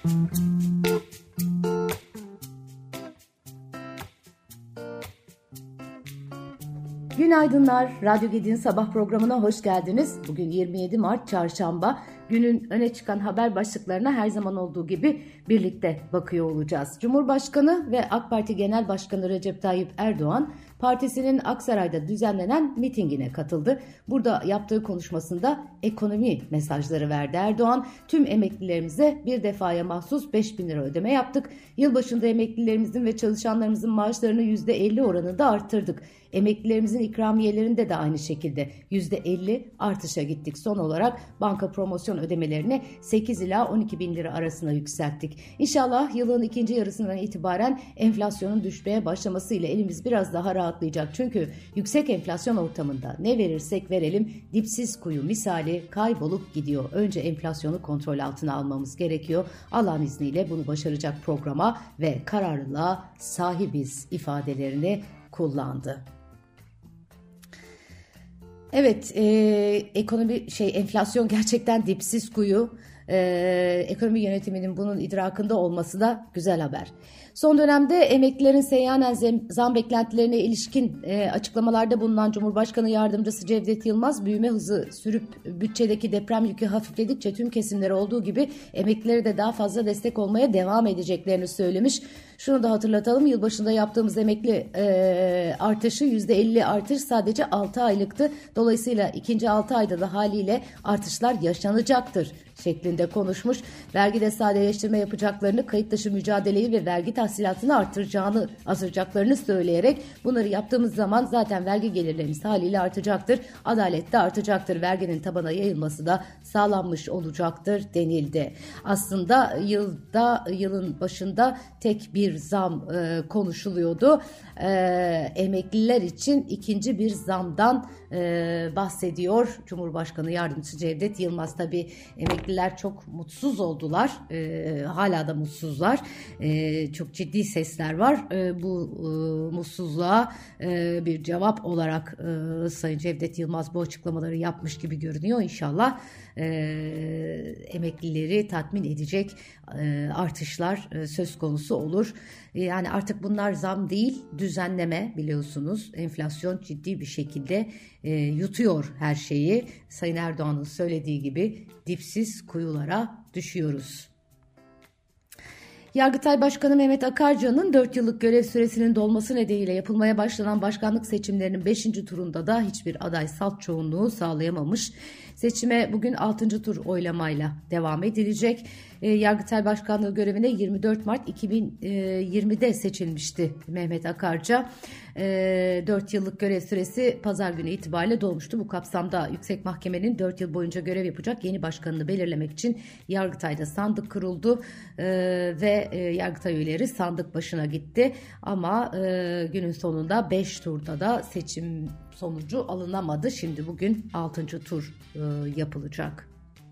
Günaydınlar. Radyo Gedi'nin sabah programına hoş geldiniz. Bugün 27 Mart Çarşamba. Günün öne çıkan haber başlıklarına her zaman olduğu gibi birlikte bakıyor olacağız. Cumhurbaşkanı ve AK Parti Genel Başkanı Recep Tayyip Erdoğan, partisinin Aksaray'da düzenlenen mitingine katıldı. Burada yaptığı konuşmasında ekonomi mesajları verdi. Erdoğan, tüm emeklilerimize bir defaya mahsus 5.000 lira ödeme yaptık. Yılbaşında emeklilerimizin ve çalışanlarımızın maaşlarını %50 oranında arttırdık. Emeklilerimizin ikramiyelerinde de aynı şekilde %50 artışa gittik. Son olarak banka promosyon ödemelerini 8 ila 12 bin lira arasına yükselttik. İnşallah yılın ikinci yarısından itibaren enflasyonun düşmeye başlamasıyla elimiz biraz daha rahatlayacak. Çünkü yüksek enflasyon ortamında ne verirsek verelim dipsiz kuyu misali kaybolup gidiyor. Önce enflasyonu kontrol altına almamız gerekiyor. Allah'ın izniyle bunu başaracak programa ve kararlılığa sahibiz ifadelerini kullandı. Evet, enflasyon gerçekten dipsiz kuyu. Ekonomi yönetiminin bunun idrakında olması da güzel haber. Son dönemde emeklilerin seyyanen zam beklentilerine ilişkin açıklamalarda bulunan Cumhurbaşkanı Yardımcısı Cevdet Yılmaz, büyüme hızı sürüp bütçedeki deprem yükü hafifledikçe tüm kesimlere olduğu gibi emeklilere de daha fazla destek olmaya devam edeceklerini söylemiş. Şunu da hatırlatalım, yılbaşında yaptığımız emekli artışı %50 artış sadece 6 aylıktı. Dolayısıyla ikinci 6 ayda da haliyle artışlar yaşanacaktır şeklinde konuşmuş. Vergide sadeleştirme yapacaklarını, kayıt dışı mücadeleyi ve vergi tahsilatını artıracaklarını söyleyerek bunları yaptığımız zaman zaten vergi gelirlerimiz haliyle artacaktır. Adalet de artacaktır. Verginin tabana yayılması da sağlanmış olacaktır denildi. Aslında yılın başında tek bir zam konuşuluyordu. Emekliler için ikinci bir zamdan bahsediyor Cumhurbaşkanı Yardımcısı Cevdet Yılmaz. Tabii emekliler çok mutsuz oldular. Hala da mutsuzlar. Çok ciddi sesler var. Bu mutsuzluğa bir cevap olarak Sayın Cevdet Yılmaz bu açıklamaları yapmış gibi görünüyor. İnşallah emeklileri tatmin edecek artışlar söz konusu olur. Yani artık bunlar zam değil, düzenleme, biliyorsunuz. Enflasyon ciddi bir şekilde yutuyor her şeyi. Sayın Erdoğan'ın söylediği gibi dipsiz kuyulara düşüyoruz. Yargıtay Başkanı Mehmet Akarca'nın 4 yıllık görev süresinin dolması nedeniyle yapılmaya başlanan başkanlık seçimlerinin 5. turunda da hiçbir aday salt çoğunluğu sağlayamamış. Seçime bugün 6. tur oylamayla devam edilecek. Yargıtay Başkanlığı görevine 24 Mart 2020'de seçilmişti Mehmet Akarca. 4 yıllık görev süresi pazar günü itibariyle dolmuştu. Bu kapsamda Yüksek Mahkemenin 4 yıl boyunca görev yapacak yeni başkanını belirlemek için Yargıtay'da sandık kuruldu ve Yargıtay üyeleri sandık başına gitti. Ama günün sonunda 5 turda da seçim sonucu alınamadı. Şimdi bugün 6. tur yapılacak.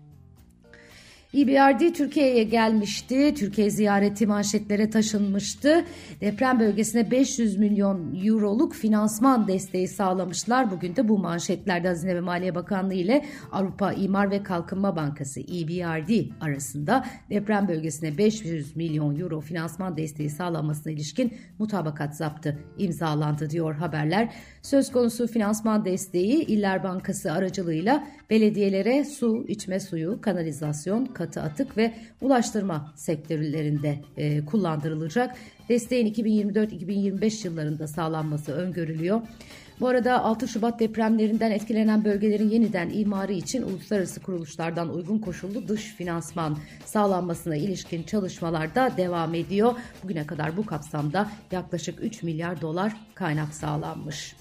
EBRD Türkiye'ye gelmişti. Türkiye ziyareti manşetlere taşınmıştı. Deprem bölgesine 500 milyon euroluk finansman desteği sağlamışlar. Bugün de bu manşetlerde Hazine ve Maliye Bakanlığı ile Avrupa İmar ve Kalkınma Bankası EBRD arasında deprem bölgesine 500 milyon euro finansman desteği sağlanmasına ilişkin mutabakat zaptı imzalandı diyor haberler. Söz konusu finansman desteği İller Bankası aracılığıyla belediyelere su, içme suyu, kanalizasyon, katı atık ve ulaştırma sektörlerinde kullandırılacak. Desteğin 2024-2025 yıllarında sağlanması öngörülüyor. Bu arada 6 Şubat depremlerinden etkilenen bölgelerin yeniden imarı için uluslararası kuruluşlardan uygun koşullu dış finansman sağlanmasına ilişkin çalışmalar da devam ediyor. Bugüne kadar bu kapsamda yaklaşık 3 milyar dolar kaynak sağlanmış.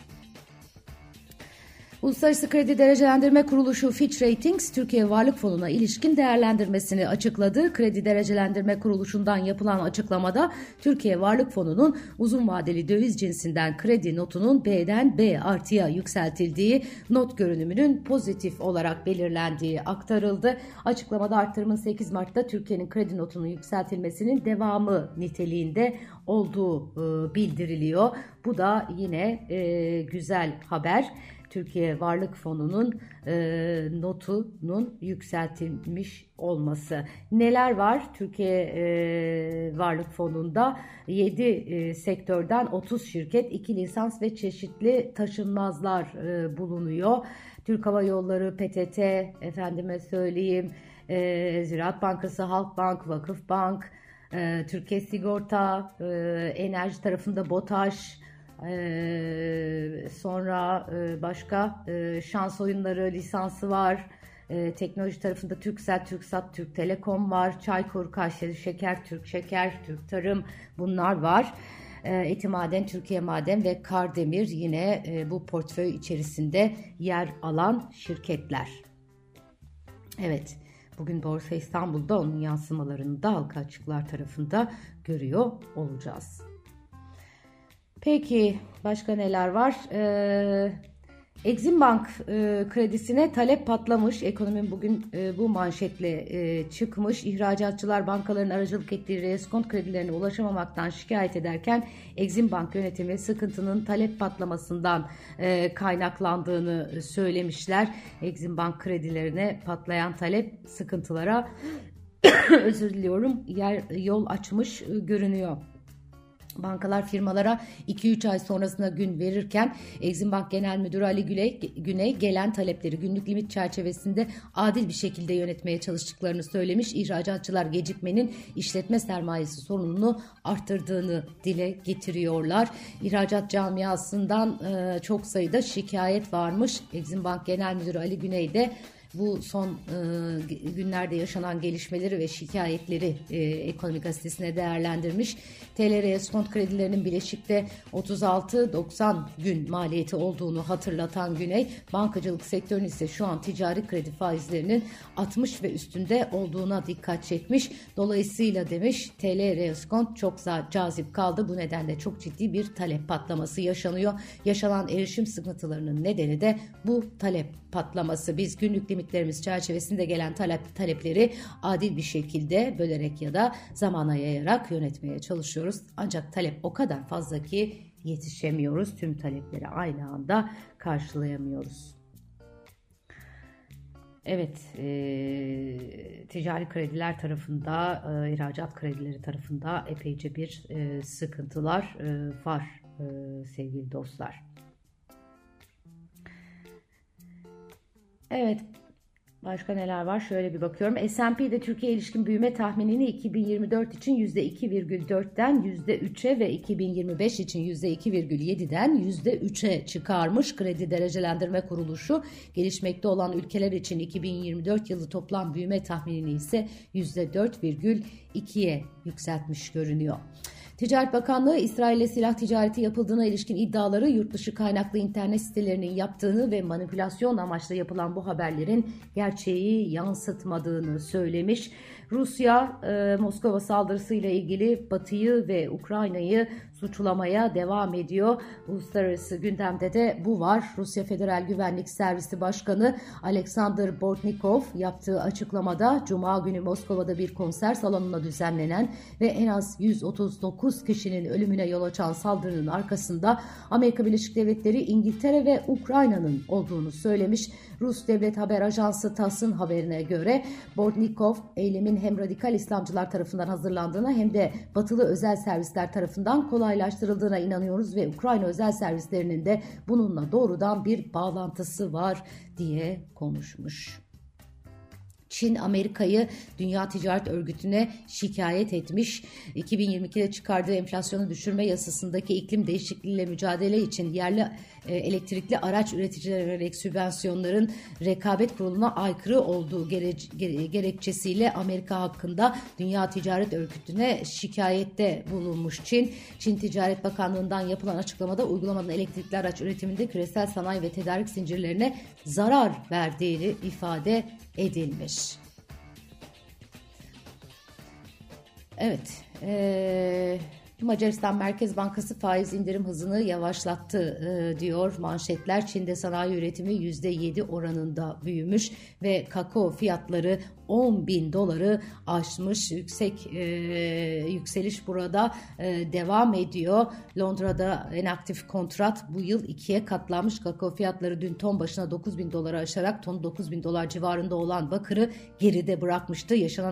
Uluslararası Kredi Derecelendirme Kuruluşu Fitch Ratings, Türkiye Varlık Fonu'na ilişkin değerlendirmesini açıkladı. Kredi Derecelendirme Kuruluşu'ndan yapılan açıklamada Türkiye Varlık Fonu'nun uzun vadeli döviz cinsinden kredi notunun B'den B artıya yükseltildiği, not görünümünün pozitif olarak belirlendiği aktarıldı. Açıklamada artırımın 8 Mart'ta Türkiye'nin kredi notunun yükseltilmesinin devamı niteliğinde olduğu bildiriliyor. Bu da yine güzel haber. Türkiye Varlık Fonu'nun notunun yükseltilmiş olması. Neler var Türkiye Varlık Fonu'nda? 7 sektörden 30 şirket, 2 lisans ve çeşitli taşınmazlar bulunuyor. Türk Hava Yolları, PTT, efendime söyleyeyim, Ziraat Bankası, Halkbank, Vakıfbank, Türkiye Sigorta, enerji tarafında BOTAŞ, sonra başka şans oyunları lisansı var. Teknoloji tarafında Turkcell, Turksat, Türk Telekom var. Çaykur, Kayseri Şeker, Türk Şeker, Türk Tarım, bunlar var. Etimaden, Türkiye Maden ve Kardemir yine bu portföy içerisinde yer alan şirketler. Evet, bugün Borsa İstanbul'da onun yansımalarını da halka açıklar tarafında görüyor olacağız. Peki başka neler var? Exim Bank kredisine talep patlamış. Ekonomi bugün bu manşetle çıkmış. İhracatçılar bankaların aracılık ettiği reskont kredilerine ulaşamamaktan şikayet ederken Exim Bank yönetimi sıkıntının talep patlamasından kaynaklandığını söylemişler. Exim Bank kredilerine patlayan talep sıkıntılara özür diliyorum, yol açmış görünüyor. Bankalar firmalara 2-3 ay sonrasında gün verirken Exim Bank Genel Müdürü Ali Güney gelen talepleri günlük limit çerçevesinde adil bir şekilde yönetmeye çalıştıklarını söylemiş. İhracatçılar gecikmenin işletme sermayesi sorununu arttırdığını dile getiriyorlar. İhracat camiasından çok sayıda şikayet varmış. Exim Bank Genel Müdürü Ali Güney de bu son günlerde yaşanan gelişmeleri ve şikayetleri Ekonomi Gazetesi'ne değerlendirmiş. TL reskont kredilerinin bileşikte 36-90 gün maliyeti olduğunu hatırlatan Güney, bankacılık sektörünün ise şu an ticari kredi faizlerinin 60 ve üstünde olduğuna dikkat çekmiş. Dolayısıyla demiş, TL reskont çok cazip kaldı. Bu nedenle çok ciddi bir talep patlaması yaşanıyor. Yaşanan erişim sıkıntılarının nedeni de bu talep patlaması. Biz günlük limitlerimiz çerçevesinde gelen talepleri adil bir şekilde bölerek ya da zamana yayarak yönetmeye çalışıyoruz. Ancak talep o kadar fazla ki yetişemiyoruz. Tüm talepleri aynı anda karşılayamıyoruz. Evet, ticari krediler tarafında, ihracat kredileri tarafında epeyce bir sıkıntılar var sevgili dostlar. Evet, başka neler var? Şöyle bir bakıyorum. S&P'de Türkiye ilişkin büyüme tahminini 2024 için %2,4'ten %3'e ve 2025 için %2,7'den %3'e çıkarmış. Kredi Derecelendirme Kuruluşu gelişmekte olan ülkeler için 2024 yılı toplam büyüme tahminini ise %4,2'ye yükseltmiş görünüyor. Ticaret Bakanlığı, İsrail'le silah ticareti yapıldığına ilişkin iddiaları yurt dışı kaynaklı internet sitelerinin yaptığını ve manipülasyon amaçlı yapılan bu haberlerin gerçeği yansıtmadığını söylemiş. Rusya, Moskova saldırısıyla ilgili Batı'yı ve Ukrayna'yı suçlamaya devam ediyor. Uluslararası gündemde de bu var. Rusya Federal Güvenlik Servisi Başkanı Alexander Bortnikov yaptığı açıklamada Cuma günü Moskova'da bir konser salonuna düzenlenen ve en az 139 kişinin ölümüne yol açan saldırının arkasında Amerika Birleşik Devletleri, İngiltere ve Ukrayna'nın olduğunu söylemiş. Rus Devlet Haber Ajansı TASS'ın haberine göre Bortnikov eylemin hem radikal İslamcılar tarafından hazırlandığına hem de batılı özel servisler tarafından kolaylaştırıldığına inanıyoruz ve Ukrayna özel servislerinin de bununla doğrudan bir bağlantısı var diye konuşmuş. Çin, Amerika'yı Dünya Ticaret Örgütü'ne şikayet etmiş. 2022'de çıkardığı enflasyonu düşürme yasasındaki iklim değişikliğiyle mücadele için yerli elektrikli araç üreticilerine yönelik sübvansiyonların rekabet kuruluna aykırı olduğu gerekçesiyle Amerika hakkında Dünya Ticaret Örgütü'ne şikayette bulunmuş Çin. Çin Ticaret Bakanlığı'ndan yapılan açıklamada uygulamanın elektrikli araç üretiminde küresel sanayi ve tedarik zincirlerine zarar verdiğini ifade edilmiş. Evet, Macaristan Merkez Bankası faiz indirim hızını yavaşlattı diyor manşetler. Çin'de sanayi üretimi %7 oranında büyümüş ve kakao fiyatları $10.000 aşmış. Yükseliş burada devam ediyor. Londra'da en aktif kontrat bu yıl 2'ye katlanmış. Kakao fiyatları dün ton başına $9.000 aşarak ton $9.000 civarında olan bakırı geride bırakmıştı. Yaşanan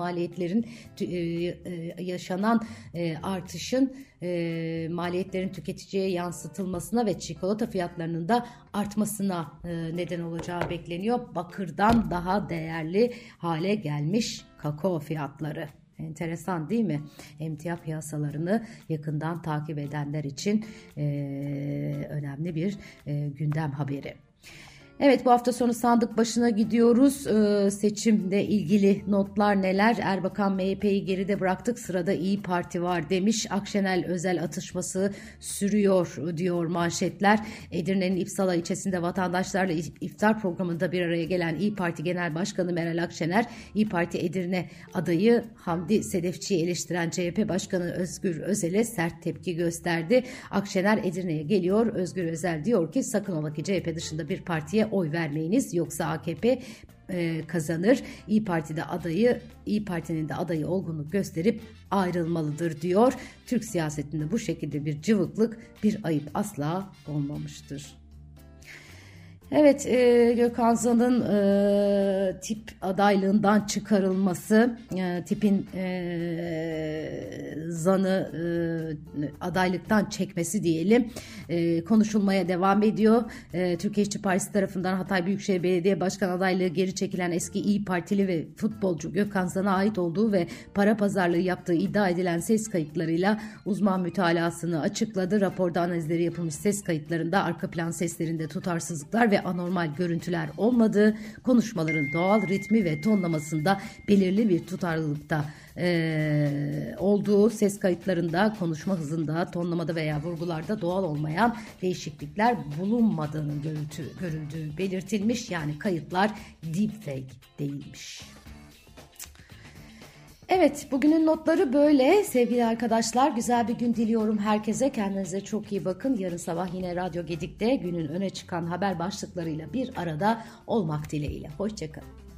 artışın maliyetlerin tüketiciye yansıtılmasına ve çikolata fiyatlarının da artmasına neden olacağı bekleniyor. Bakırdan daha değerli hale gelmiş kakao fiyatları. Enteresan değil mi? Emtia piyasalarını yakından takip edenler için önemli bir gündem haberi. Evet, bu hafta sonu sandık başına gidiyoruz. Seçimle ilgili notlar neler? Erbakan MHP'yi geride bıraktık, sırada İyi Parti var demiş. Akşener özel atışması sürüyor diyor manşetler. Edirne'nin İpsala ilçesinde vatandaşlarla iftar programında bir araya gelen İyi Parti Genel Başkanı Meral Akşener, İyi Parti Edirne adayı Hamdi Sedefçi'yi eleştiren CHP Başkanı Özgür Özel'e sert tepki gösterdi. Akşener Edirne'ye geliyor. Özgür Özel diyor ki sakın ola ki CHP dışında bir partiye oy vermeyiniz yoksa AKP kazanır. İyi Parti'nin de adayı olgunluk gösterip ayrılmalıdır diyor. Türk siyasetinde bu şekilde bir cıvıklık, bir ayıp asla olmamıştır. Evet, Gökhan Zan'ın tip adaylığından çıkarılması, tipin Zan'ı adaylıktan çekmesi diyelim konuşulmaya devam ediyor. Türkiye İşçi Partisi tarafından Hatay Büyükşehir Belediye Başkan adaylığı geri çekilen eski İyi Partili ve futbolcu Gökhan Zan'a ait olduğu ve para pazarlığı yaptığı iddia edilen ses kayıtlarıyla uzman mütalasını açıkladı. Raporda analizleri yapılmış ses kayıtlarında arka plan seslerinde tutarsızlıklar ve anormal görüntüler olmadığı, konuşmaların doğal ritmi ve tonlamasında belirli bir tutarlılıkta olduğu, ses kayıtlarında konuşma hızında, tonlamada veya vurgularda doğal olmayan değişiklikler bulunmadığının görüldüğü belirtilmiş. Yani kayıtlar deepfake değilmiş. Evet, bugünün notları böyle sevgili arkadaşlar. Güzel bir gün diliyorum herkese. Kendinize çok iyi bakın. Yarın sabah yine Radyo Gedik'te günün öne çıkan haber başlıklarıyla bir arada olmak dileğiyle. Hoşça kalın.